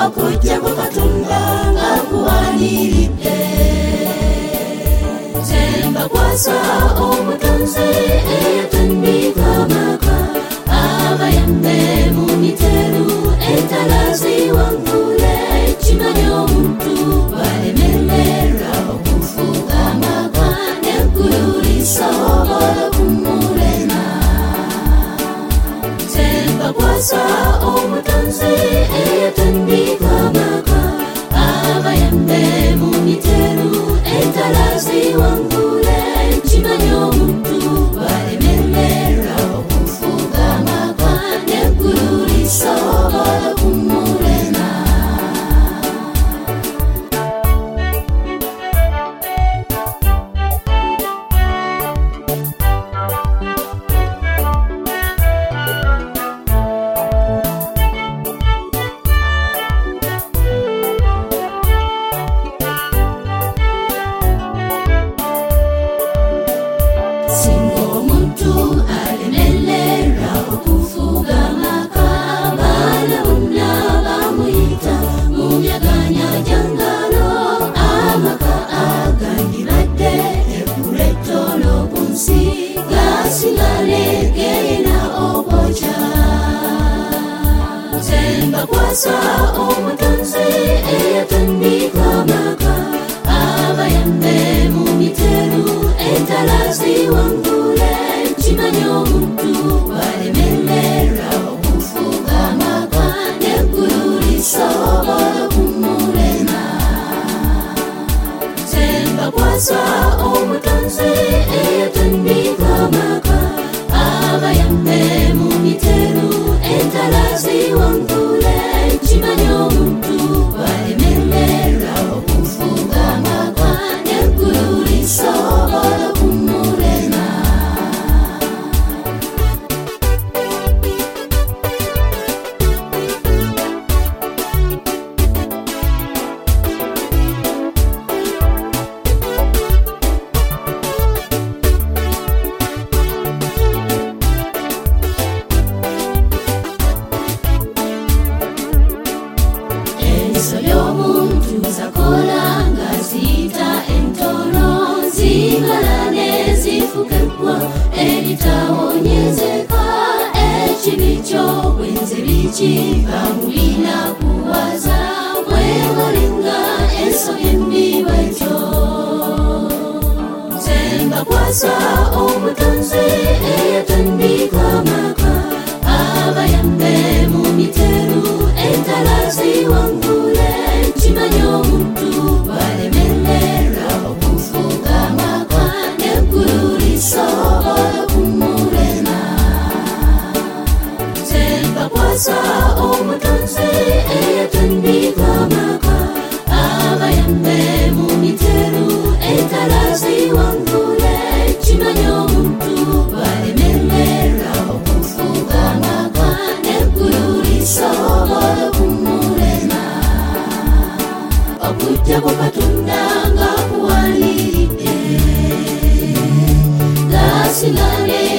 okujja ku Katonda ng'akuwaaniridde. Temba kwasa omutonzi eyatandika amaka, abayambe mu miteru entala ziwangule. Kimanyi omuntu bw'alemererwa okufuga amaka n'eggulu lisobola okumulema. Temba kwasa omutonzi eyatandika amaka, abayambe mu miteru entala ziwangule. Kimanyi omuntu bw'alemererwa okufuga amaka n'eggulu lisobola okumulema. Singa omuntu alemererwa okufuga amaka, abaana bonna bamuyita mu myaganya ngalo. Amaka agandibadde eggulu ettono ku nsi gasigale geyina okwokya. Temba kwasa omutonzi eyatandika amaka, abayambe mu miteru entala ziwangule. Kimanyi omuntu bw'alemererwa okufuga amaka n'eggulu lisobola okumulema. Temba kwasa omutonzi eyatandika amaka, abayambe mu miteru entala ziwangule. Kimanyi omuntu bw'alemererwa okufuga amaka n'eggulu lisobola okumulema. Eriiso ly'omuntu zakola nga ziyita entono, zimala ne zifuka eggwa eritawonyezeka. Ekibi ky'obwenzi bikiva mulina kuwaza, mwewalenga ensobi embi bwetyo. Temba kwasa omutonzi eyatandika amaka, abayambe mu miteru entala ziwangule. Kimanyi omuntu bw'alemererwa okufuga amaka n'eggulu lisobola okumulema. Temba kwasa omutonzi eyatandika amaka, abayambe mu miteru entala ziwangule. Kimanyi omuntu bw'alemererwa okufuga amaka n'eggulu lisobola okumulema. Okujja ku Katonda ng'akuwaaniridde, gasigale